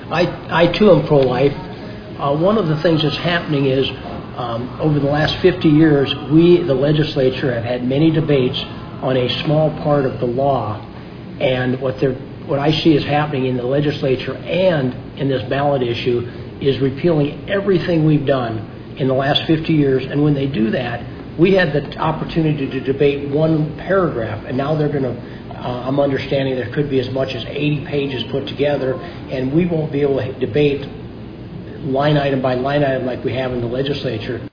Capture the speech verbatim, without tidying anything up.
I, I too am pro-life. Uh, one of the things that's happening is um, over the last fifty years, we, the legislature, have had many debates on a small part of the law. And what they're, what I see is happening in the legislature and in this ballot issue is repealing everything we've done in the last fifty years. And when they do that, we had the opportunity to debate one paragraph, and now they're going to, uh, I'm understanding there could be as much as eighty pages put together, and we won't be able to debate line item by line item like we have in the legislature.